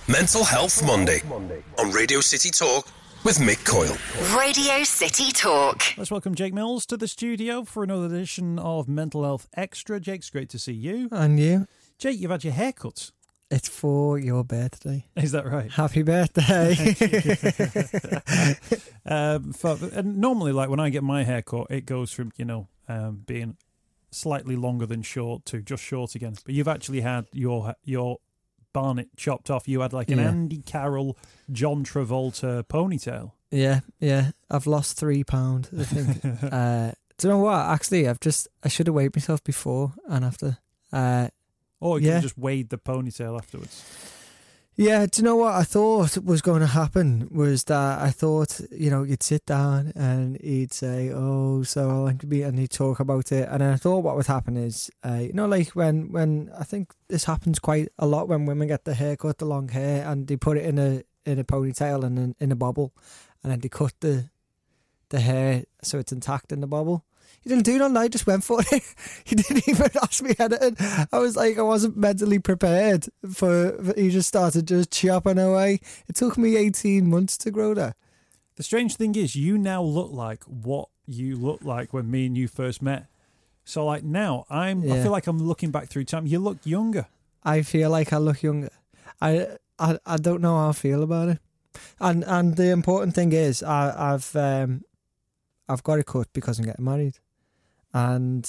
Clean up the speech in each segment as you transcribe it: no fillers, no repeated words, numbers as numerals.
Mental Health Monday on Radio City Talk with Mick Coyle. Radio City Talk. Let's welcome Jake Mills to the studio for another edition of Mental Health Extra. Jake, it's great to see you. And you? Jake, you've had your hair cut. It's for your birthday. Is that right? Happy birthday. And normally, like when I get my hair cut, it goes from, being slightly longer than short to just short again. But you've actually had your barnet chopped off. You had like an Andy Carroll, John Travolta ponytail. Yeah. I've lost £3, I think. Do you know what? Actually, I should have weighed myself before and after. Or you could have just weighed the ponytail afterwards. Yeah, do you know what I thought was going to happen was that I thought, you'd sit down and he'd say, oh, so I want to be, and he'd talk about it. And I thought what would happen is, like when I think this happens quite a lot when women get the haircut, the long hair, and they put it in a ponytail and in a bobble, and then they cut the hair so it's intact in the bobble. He didn't do nothing, I just went for it. He didn't even ask me anything. I was like, I wasn't mentally prepared he just started just chopping away. It took me 18 months to grow that. The strange thing is, you now look like what you looked like when me and you first met. So like now, I feel like I'm looking back through time. You look younger. I feel like I look younger. I don't know how I feel about it. And the important thing is, I've got it cut because I'm getting married. And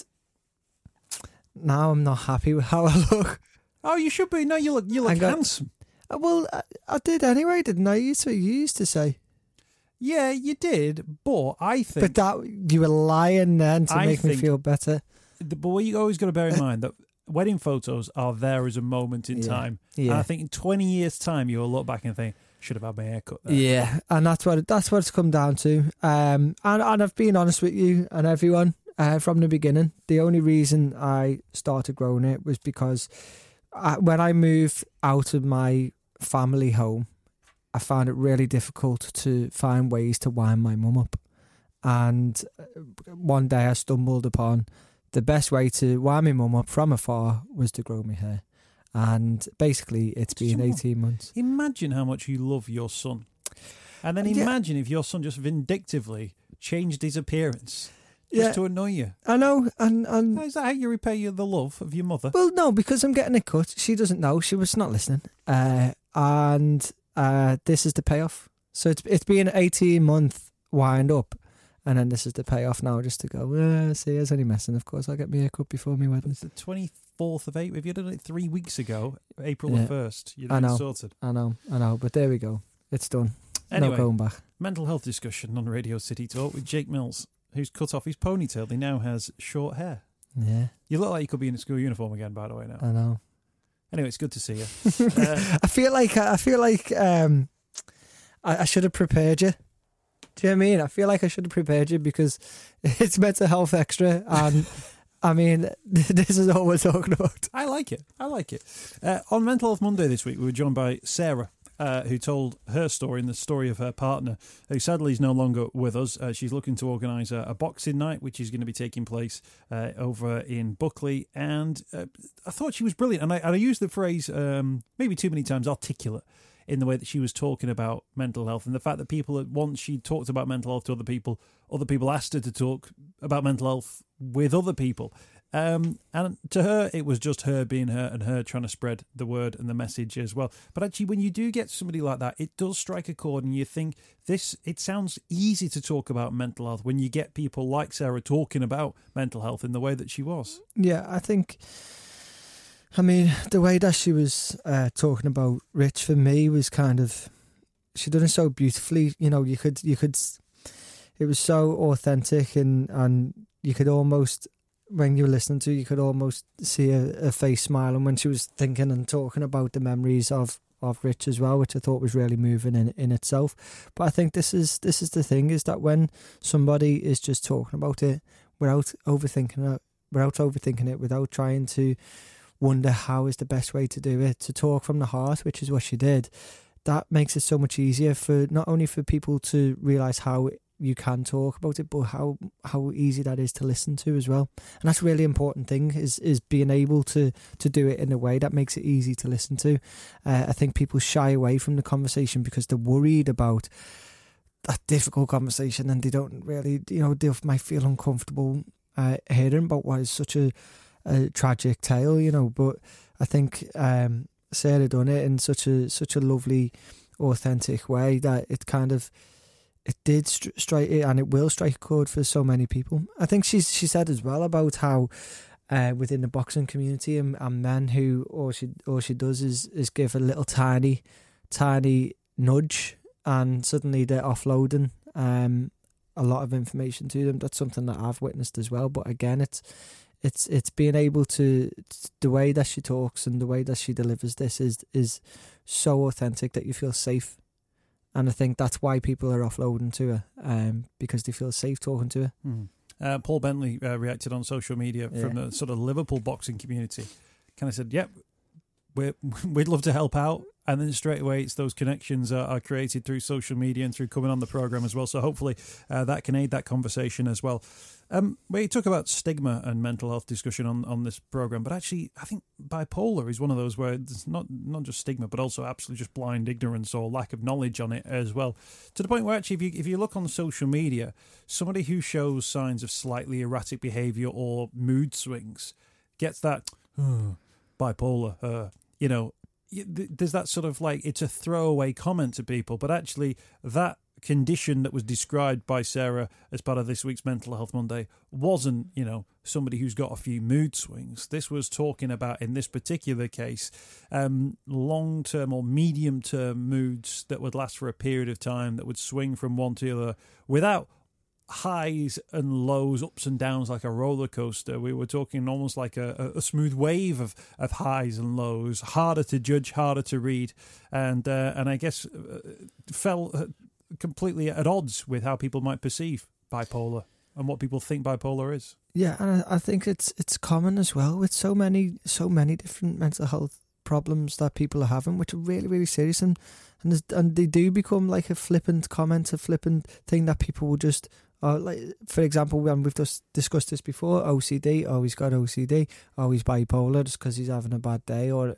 now I'm not happy with how I look. Oh, you should be. No, you look handsome. Well, I did anyway, didn't I? That's what you used to say. Yeah, you did, but I think... But that you were lying then to make me feel better. But what you always got to bear in mind that wedding photos are there as a moment in time. Yeah. And I think in 20 years' time, you'll look back and think, should have had my hair cut there. Yeah, and that's what it's come down to. And I've been honest with you and everyone from the beginning. The only reason I started growing it was because when I moved out of my family home, I found it really difficult to find ways to wind my mum up. And one day I stumbled upon the best way to wind my mum up from afar was to grow my hair. And basically, it's been 18 months. Imagine how much you love your son. And then imagine if your son just vindictively changed his appearance just to annoy you. I know. And is that how you repay the love of your mother? Well, no, because I'm getting it cut. She doesn't know. She was not listening. And this is the payoff. So it's been an 18-month wind up. And then this is the payoff now, just to go, see, I was only messing. Of course, I'll get my haircut before my wedding. It's the 24th of April. If you done it 3 weeks ago, April the 1st, you'd have been sorted. I know. But there we go. It's done. Anyway, no going back. Mental health discussion on Radio City Talk with Jake Mills, who's cut off his ponytail. He now has short hair. Yeah. You look like you could be in a school uniform again, by the way, now. I know. Anyway, it's good to see you. I feel like I should have prepared you. Do you know what I mean? I feel like I should have prepared you because it's Mental Health Extra, and I mean, this is all we're talking about. I like it. On Mental Health Monday this week, we were joined by Sarah, who told her story and the story of her partner, who sadly is no longer with us. She's looking to organise a boxing night, which is going to be taking place over in Buckley. And I thought she was brilliant. And I used the phrase maybe too many times, articulate, in the way that she was talking about mental health and the fact that people, once she talked about mental health to other people asked her to talk about mental health with other people. And to her, it was just her being her and her trying to spread the word and the message as well. But actually, when you do get somebody like that, it does strike a chord and you think it sounds easy to talk about mental health when you get people like Sarah talking about mental health in the way that she was. Yeah, I mean, the way that she was talking about Rich for me was kind of, she done it so beautifully. You could, it was so authentic and you could almost, when you were listening to it, you could almost see a face smiling when she was thinking and talking about the memories of Rich as well, which I thought was really moving in itself. But I think this is the thing, is that when somebody is just talking about it without overthinking it, without trying to wonder how is the best way to do it, to talk from the heart, which is what she did, that makes it so much easier for not only for people to realise how you can talk about it, but how easy that is to listen to as well. And that's a really important thing, is being able to do it in a way that makes it easy to listen to. I think people shy away from the conversation because they're worried about that difficult conversation, and they don't really, they might feel uncomfortable hearing about what is such a tragic tale, but I think Sarah done it in such a lovely, authentic way that it did strike it, and it will strike a chord for so many people. I think she said as well about how within the boxing community and men who all she does is give a little tiny nudge, and suddenly they're offloading a lot of information to them. That's something that I've witnessed as well. But again, it's being able to, the way that she talks and the way that she delivers this is so authentic that you feel safe. And I think that's why people are offloading to her, because they feel safe talking to her. Mm. Paul Bentley reacted on social media from the sort of Liverpool boxing community. Kind of said, yep, we'd love to help out. And then straight away, it's those connections are created through social media and through coming on the programme as well. So hopefully that can aid that conversation as well. We talk about stigma and mental health discussion on this programme, but actually I think bipolar is one of those where it's not just stigma, but also absolutely just blind ignorance or lack of knowledge on it as well. To the point where actually if you look on social media, somebody who shows signs of slightly erratic behaviour or mood swings gets that bipolar, there's that sort of like, it's a throwaway comment to people, but actually that condition that was described by Sarah as part of this week's Mental Health Monday wasn't, somebody who's got a few mood swings. This was talking about, in this particular case, long-term or medium-term moods that would last for a period of time, that would swing from one to the other without highs and lows, ups and downs like a roller coaster. We were talking almost like a smooth wave of highs and lows, harder to judge, harder to read, and I guess fell completely at odds with how people might perceive bipolar and what people think bipolar is. Yeah, and I think it's common as well with so many different mental health problems that people are having, which are really, really serious, and they do become like a flippant comment, a flippant thing that people will just, like, for example, when we've just discussed this before, OCD, he's got OCD, he's bipolar just because he's having a bad day, or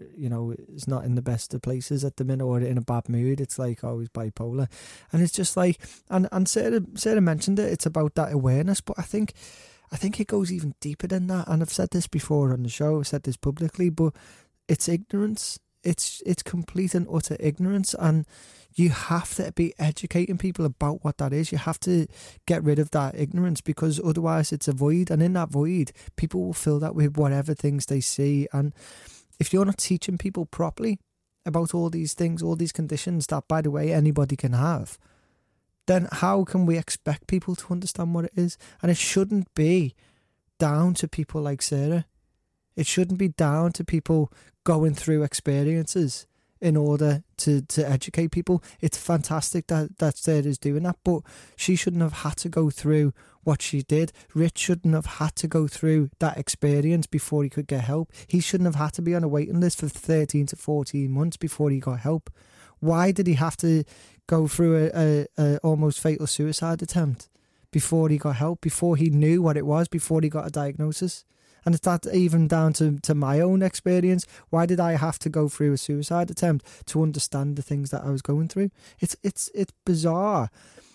he's not in the best of places at the minute, or in a bad mood. It's like, he's bipolar, and it's just like, and Sarah mentioned it. It's about that awareness, but I think it goes even deeper than that. And I've said this before on the show, I've said this publicly, but it's ignorance. It's complete and utter ignorance, and you have to be educating people about what that is. You have to get rid of that ignorance, because otherwise it's a void, and in that void people will fill that with whatever things they see. And if you're not teaching people properly about all these things, all these conditions that, by the way, anybody can have, then how can we expect people to understand what it is? And it shouldn't be down to people like Sarah. It shouldn't be down to people going through experiences in order to educate people. It's fantastic that Sarah's doing that, but she shouldn't have had to go through what she did. Rich shouldn't have had to go through that experience before he could get help. He shouldn't have had to be on a waiting list for 13 to 14 months before he got help. Why did he have to go through a almost fatal suicide attempt before he got help, before he knew what it was, before he got a diagnosis? And it's that even down to my own experience. Why did I have to go through a suicide attempt to understand the things that I was going through? It's bizarre.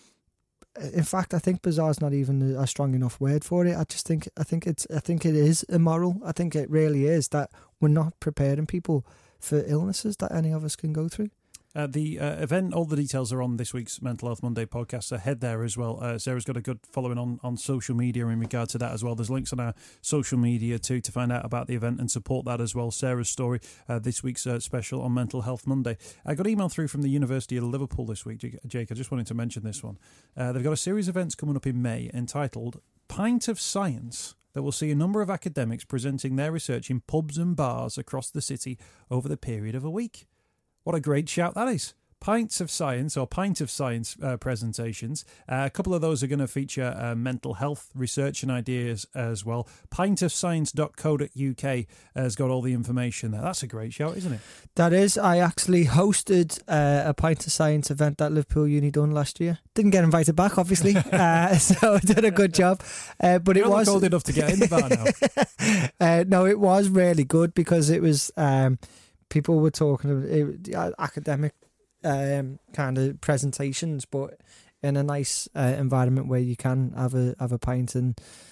In fact, I think bizarre is not even a strong enough word for it. I think it is immoral. I think it really is that we're not preparing people for illnesses that any of us can go through. The event, all the details are on this week's Mental Health Monday podcast, so head there as well. Sarah's got a good following on social media in regard to that as well. There's links on our social media too to find out about the event and support that as well. Sarah's story, this week's special on Mental Health Monday. I got an email through from the University of Liverpool this week, Jake. I just wanted to mention this one. They've got a series of events coming up in May entitled Pint of Science, that will see a number of academics presenting their research in pubs and bars across the city over the period of a week. What a great shout that is. Pints of Science or Pint of Science presentations. A couple of those are going to feature mental health research and ideas as well. pintofscience.co.uk has got all the information there. That's a great shout, isn't it? That is. I actually hosted a Pint of Science event that Liverpool Uni done last year. Didn't get invited back, obviously, so I did a good job. But You're it was old enough to get in the bar now. No, it was really good because it was people were talking about academic kind of presentations, but in a nice environment where you can have a pint, and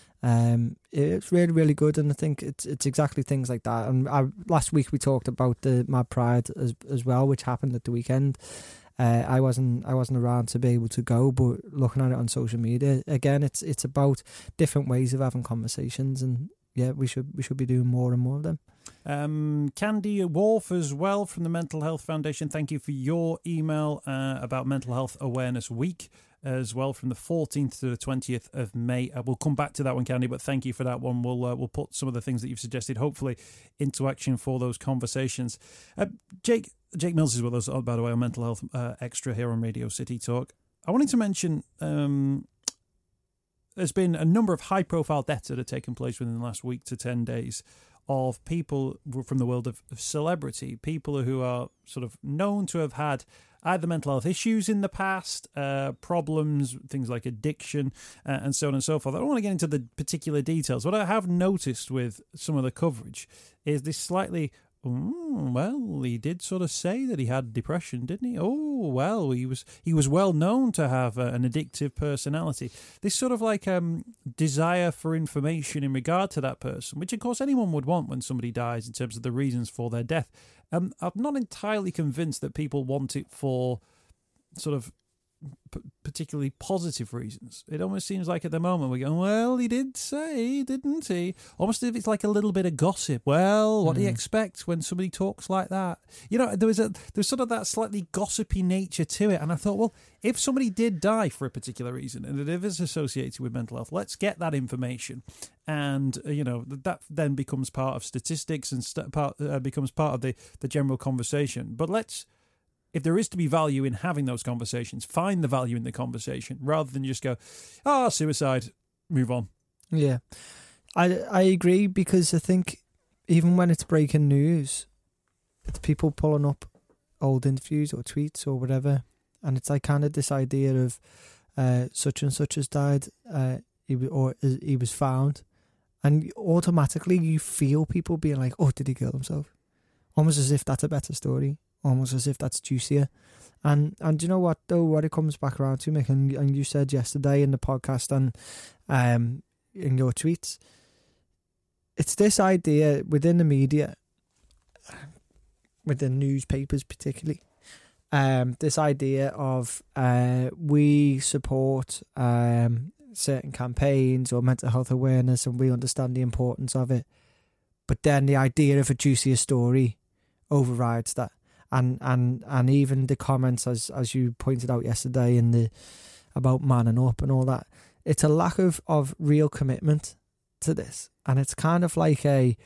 it's really, really good. And I think it's exactly things like that. And last week we talked about the Mad Pride as well, which happened at the weekend. I wasn't around to be able to go, but looking at it on social media again, it's about different ways of having conversations, and yeah, we should be doing more and more of them. Candy Wolf as well from the Mental Health Foundation. Thank you for your email about Mental Health Awareness Week as well, from the 14th to the 20th of May. We'll come back to that one, Candy, but thank you for that one. We'll put some of the things that you've suggested, hopefully, into action for those conversations. Jake Mills is with us, by the way, on Mental Health Extra here on Radio City Talk. I wanted to mention there's been a number of high-profile deaths that have taken place within the last week to 10 days of people from the world of celebrity, people who are sort of known to have had either mental health issues in the past, problems, things like addiction, and so on and so forth. I don't want to get into the particular details. What I have noticed with some of the coverage is this slightly, well, he did sort of say that he had depression, didn't he? Oh, well, he was well known to have an addictive personality. This sort of like desire for information in regard to that person, which of course anyone would want when somebody dies in terms of the reasons for their death. I'm not entirely convinced that people want it for sort of particularly positive reasons. It almost seems like at the moment we're going, well, he did say, didn't he? Almost as if it's like a little bit of gossip. Well, what do you expect when somebody talks like that? You know, there's sort of that slightly gossipy nature to it. And I thought, well, if somebody did die for a particular reason and it is associated with mental health, let's get that information. And, you know, that then becomes part of statistics and becomes part of the general conversation. But if there is to be value in having those conversations, find the value in the conversation rather than just go, suicide, move on. Yeah, I agree, because I think even when it's breaking news, it's people pulling up old interviews or tweets or whatever, and it's like kind of this idea of such and such has died, he was found, and automatically you feel people being like, oh, did he kill himself? Almost as if that's a better story. Almost as if that's juicier. And you know what, though, what it comes back around to, Mick, and you said yesterday in the podcast and in your tweets, it's this idea within the media, within newspapers particularly, this idea of we support certain campaigns or mental health awareness and we understand the importance of it, but then the idea of a juicier story overrides that. And even the comments, as you pointed out yesterday, about manning up and all that, it's a lack of real commitment to this, and it's kind of like a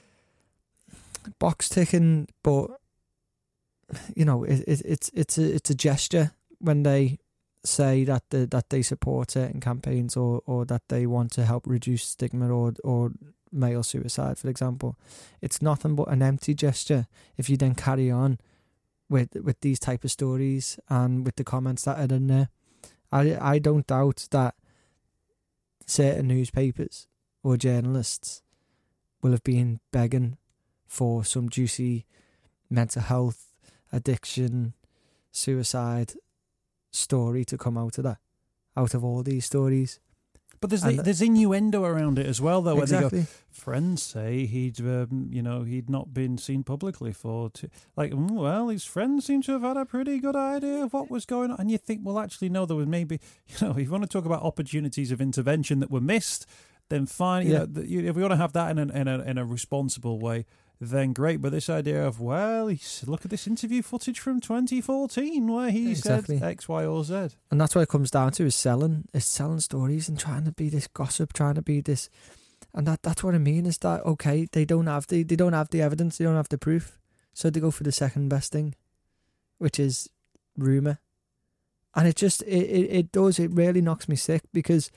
box ticking. But you know, it's a gesture when they say that they support certain campaigns or that they want to help reduce stigma or male suicide, for example. It's nothing but an empty gesture if you then carry on with these type of stories and with the comments that are in there. I don't doubt that certain newspapers or journalists will have been begging for some juicy mental health, addiction, suicide story to come out of all these stories. But there's innuendo around it as well, though. Exactly. Where they go, friends say he'd not been seen publicly for well, his friends seem to have had a pretty good idea of what was going on, and you think, well, actually, no, there was maybe, if you want to talk about opportunities of intervention that were missed, then fine. Yeah. If we want to have that in a responsible way, then great. But this idea of, well, look at this interview footage from 2014 where he said X, Y, or Z. And that's what it comes down to, is selling stories and trying to be this gossip, trying to be this. And that's what I mean, is that, okay, they don't have the evidence, they don't have the proof. So they go for the second best thing, which is rumour. And it really knocks me sick, because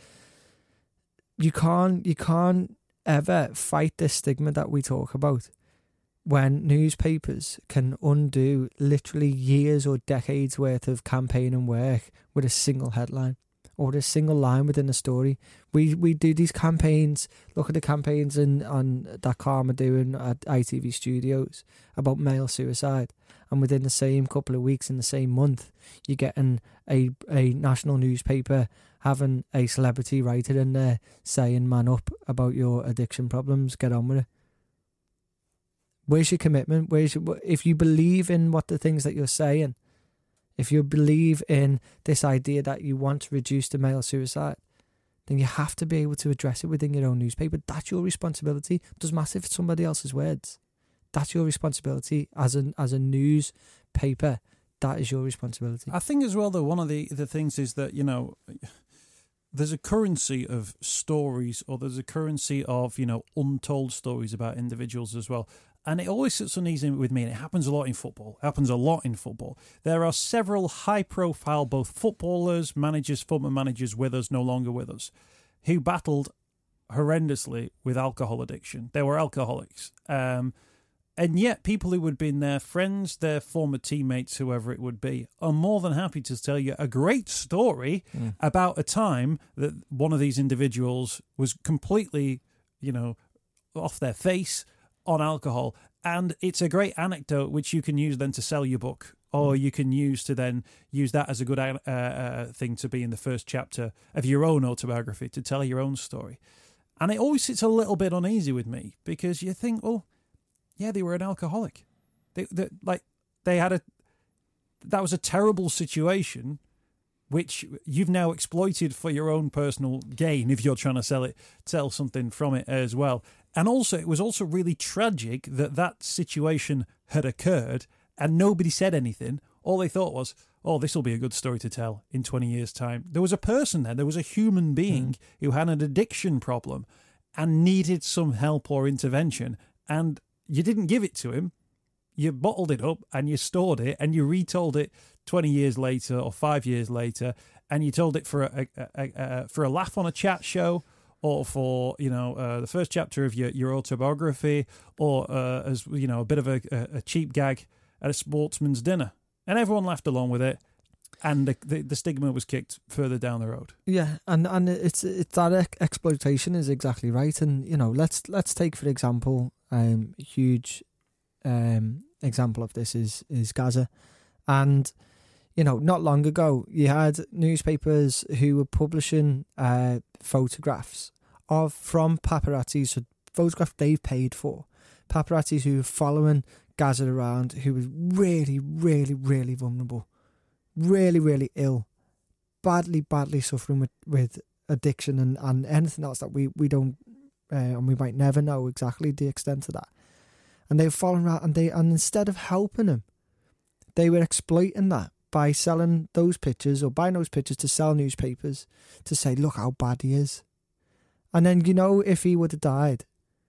you can't ever fight this stigma that we talk about when newspapers can undo literally years or decades worth of campaign and work with a single headline or a single line within a story. We do these campaigns. Look at the campaigns that Karma doing at ITV Studios about male suicide, and within the same couple of weeks, in the same month, you're getting a national newspaper having a celebrity writer in there saying, "Man up about your addiction problems, get on with it." Where's your commitment? If you believe in what the things that you're saying, if you believe in this idea that you want to reduce the male suicide, then you have to be able to address it within your own newspaper. That's your responsibility. It doesn't matter if it's somebody else's words. That's your responsibility as a newspaper. That is your responsibility. I think as well, though, one of the things is that, you know, there's a currency of stories, or there's a currency of, you know, untold stories about individuals as well. And it always sits uneasy with me, and it happens a lot in football. There are several high-profile, both footballers, managers, former managers with us, no longer with us, who battled horrendously with alcohol addiction. They were alcoholics. And yet people who would have been their friends, their former teammates, whoever it would be, are more than happy to tell you a great story about a time that one of these individuals was completely, you know, off their face on alcohol. And it's a great anecdote which you can use then to sell your book, or you can use to then use that as a good thing to be in the first chapter of your own autobiography, to tell your own story. And it always sits a little bit uneasy with me, because you think, oh, yeah, they were an alcoholic. That was a terrible situation, which you've now exploited for your own personal gain if you're trying to sell something from it as well. And also, it was also really tragic that situation had occurred and nobody said anything. All they thought was, oh, this will be a good story to tell in 20 years' time. There was a person there was a human being who had an addiction problem and needed some help or intervention, and you didn't give it to him. You bottled it up and you stored it, and you retold it 20 years later or 5 years later, and you told it for a laugh on a chat show, or for, you know, the first chapter of your autobiography, or as, you know, a bit of a cheap gag at a sportsman's dinner, and everyone laughed along with it, and the stigma was kicked further down the road. Yeah, and it's that exploitation is exactly right. And, you know, let's take, for example, a huge example of this is Gaza. And, you know, not long ago, you had newspapers who were publishing photographs from paparazzis, so photographs they've paid for, paparazzis who were following Gaza around, who was really, really, really vulnerable, really, really ill, badly suffering with addiction and anything else that we don't, and we might never know exactly the extent of that. And they were following around, and instead of helping him, they were exploiting that by selling those pictures, or buying those pictures to sell newspapers, to say, look how bad he is. And then, you know, if he would have died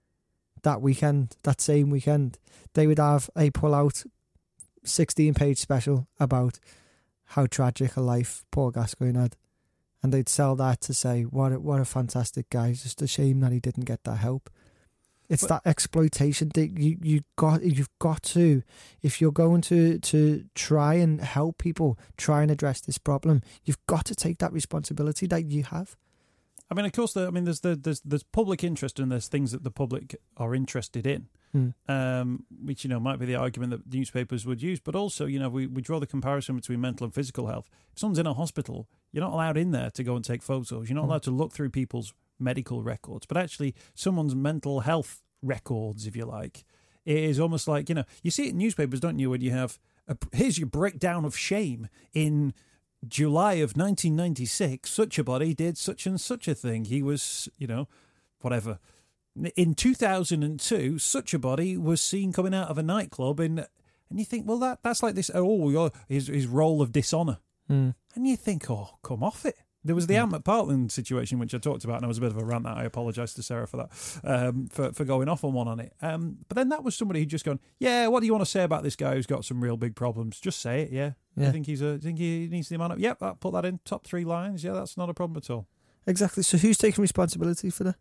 that same weekend, they would have a pull-out 16-page special about how tragic a life Paul Gascoigne had. And they'd sell that to say, what a fantastic guy. It's just a shame that he didn't get that help. It's that exploitation that you've got to, if you're going to try and help people, try and address this problem, you've got to take that responsibility that you have. I mean, of course, there's public interest, and there's things that the public are interested in, which, you know, might be the argument that newspapers would use. But also, you know, we draw the comparison between mental and physical health. If someone's in a hospital, you're not allowed in there to go and take photos. You're not allowed to look through people's medical records, but actually someone's mental health records, if you like, it is almost like, you know, you see it in newspapers, don't you, when you have here's your breakdown of shame in July of 1996, such a body did such and such a thing. He was, you know, whatever. In 2002, such a body was seen coming out of a nightclub, and you think, well, that's like this. Oh, his role of dishonour, and you think, oh, come off it. There was the Ant McPartlin situation, which I talked about, and I was a bit of a rant. That I apologise to Sarah for that, for going off on it. But then that was somebody who'd just gone, yeah, what do you want to say about this guy who's got some real big problems? Just say it, yeah. Yeah. You think he needs the amount of? Yep, I'll put that in top 3 lines. Yeah, that's not a problem at all. Exactly. So who's taking responsibility for that?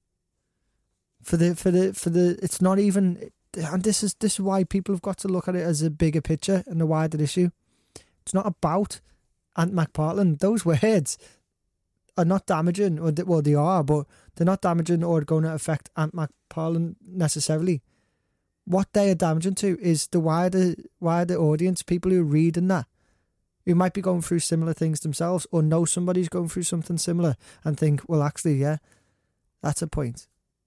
For the it's not even, and this is why people have got to look at it as a bigger picture and a wider issue. It's not about Ant McPartlin. Those words are not damaging, well, they are, but they're not damaging or going to affect Ant McPartlin necessarily. What they are damaging to is the wider audience, people who are reading that, who might be going through similar things themselves or know somebody's going through something similar and think, well, actually, yeah, that's a point.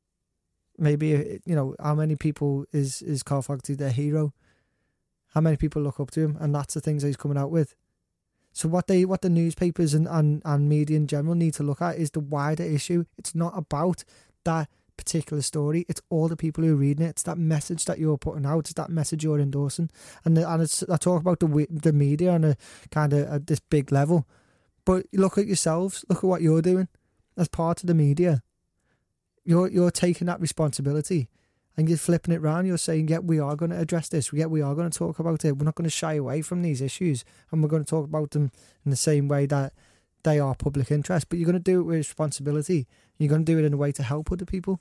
Maybe, how many people is Carl Fogarty their hero? How many people look up to him? And that's the things that he's coming out with. So what the newspapers and media in general need to look at is the wider issue. It's not about that particular story. It's all the people who are reading it. It's that message that you're putting out. It's that message you're endorsing. And I talk about the media on a kind of at this big level. But look at yourselves. Look at what you're doing as part of the media. You're taking that responsibility and you're flipping it around. You're saying, yeah, we are going to address this. Yeah, we are going to talk about it. We're not going to shy away from these issues and we're going to talk about them in the same way that they are public interest. But you're going to do it with responsibility. You're going to do it in a way to help other people.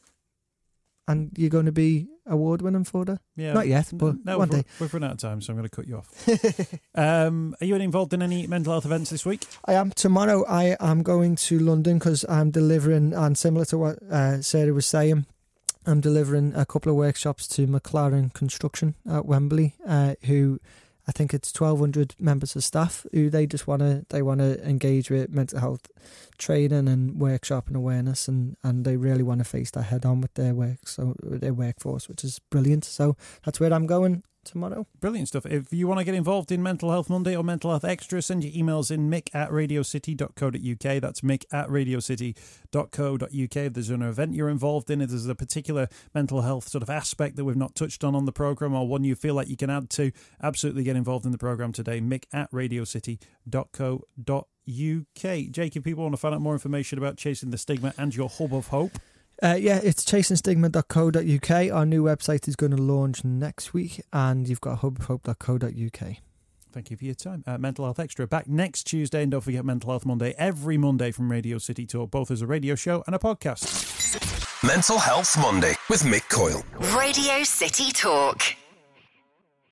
And you're going to be award-winning for that. Yeah, not yet, but one day. We've run out of time, so I'm going to cut you off. Are you involved in any mental health events this week? I am. Tomorrow I am going to London because I'm delivering, and similar to what Sarah was saying, I'm delivering a couple of workshops to McLaren Construction at Wembley, who I think it's 1,200 members of staff who they want to engage with mental health training and workshop and awareness, and they really want to face that head on with their workforce, which is brilliant. So that's where I'm going tomorrow. Brilliant stuff. If you want to get involved in Mental Health Monday or Mental Health Extra, send your emails in mick@radiocity.co.uk. That's mick@radiocity.co.uk. If there's an event you're involved in, if there's a particular mental health sort of aspect that we've not touched on the programme or one you feel like you can add to, absolutely get involved in the programme today. mick@radiocity.co.uk. Jake, if people want to find out more information about Chasing the Stigma and your Hub of Hope, it's chasingstigma.co.uk. Our new website is going to launch next week, and you've got hubofhope.co.uk. Thank you for your time. Mental Health Extra back next Tuesday, and don't forget Mental Health Monday every Monday from Radio City Talk, both as a radio show and a podcast. Mental Health Monday with Mick Coyle. Radio City Talk.